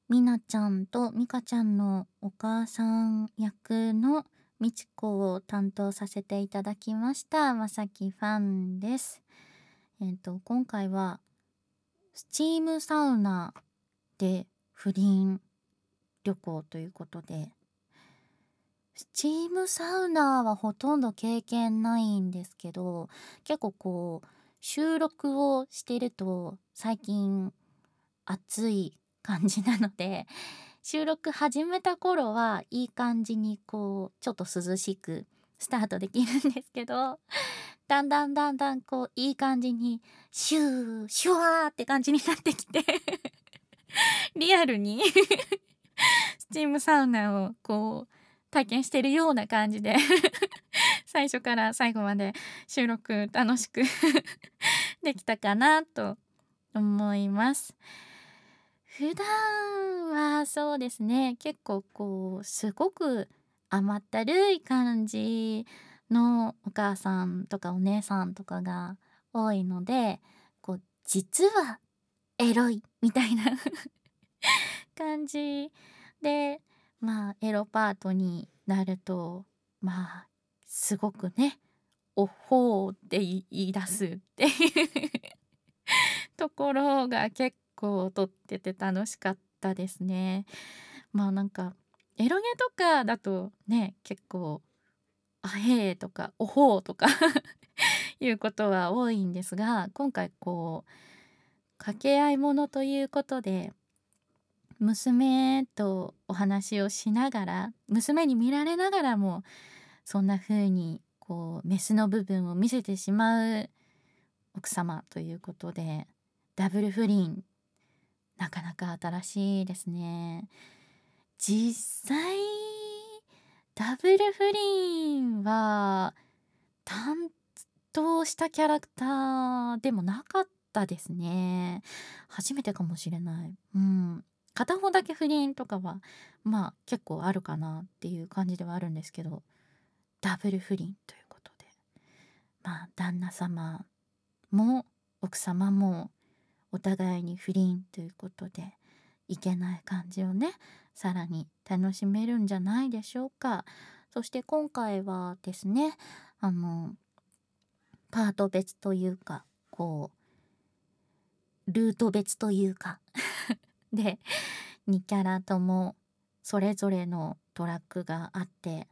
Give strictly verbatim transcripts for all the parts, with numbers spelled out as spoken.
みなちゃんとみかちゃんのお母さん役のみちこを担当させていただきましたまさきファンです。えっと今回はスチームサウナで不倫旅行ということで、スチームサウナはほとんど経験ないんですけど、結構こう収録をしてると最近暑い感じなので、収録始めた頃はいい感じにこうちょっと涼しくスタートできるんですけど、だんだんだんだんこういい感じにシューシュワーって感じになってきてリアルにスチームサウナをこう体験してるような感じで最初から最後まで収録楽しくできたかなと思います。普段はそうですね、結構こうすごく甘ったるい感じのお母さんとかお姉さんとかが多いので、こう実はエロいみたいな感じで、まあエロパートになると、まあすごくね、おほーって言い出すっていうところが結構撮ってて楽しかったですね。まあなんかエロゲとかだとね、結構「あへー」とか「おほー」とかいうことは多いんですが、今回こう掛け合いものということで、娘とお話をしながら、娘に見られながらもそんな風にこうメスの部分を見せてしまう奥様ということで、ダブル不倫、なかなか新しいですね。実際、ダブル不倫は担当したキャラクターでもなかったですね。初めてかもしれない。うん。片方だけ不倫とかは、まあ結構あるかなっていう感じではあるんですけど、ダブル不倫ということで。まあ旦那様も奥様もお互いに不倫ということで、いけない感じをね、さらに楽しめるんじゃないでしょうか。そして今回はですね、あのパート別というか、こうルート別というかで、にキャラともそれぞれのトラックがあって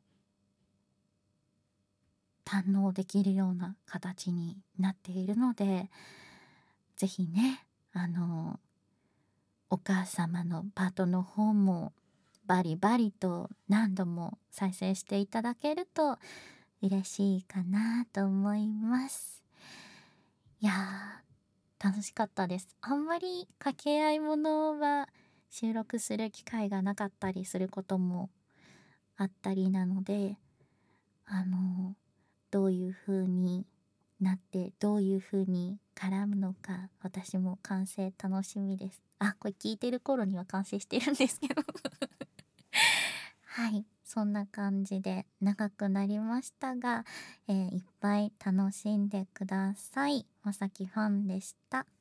堪能できるような形になっているので、ぜひね、あのお母様のパートの方もバリバリと何度も再生していただけると嬉しいかなと思います。いやー、楽しかったです。あんまり掛け合いものは収録する機会がなかったりすることもあったりなので、あのどういう風になってどういう風に絡むのか、私も完成楽しみです。あ、これ聞いてる頃には完成してるんですけどはい、そんな感じで長くなりましたが、えーいっぱい楽しんでください。まさきファンでした。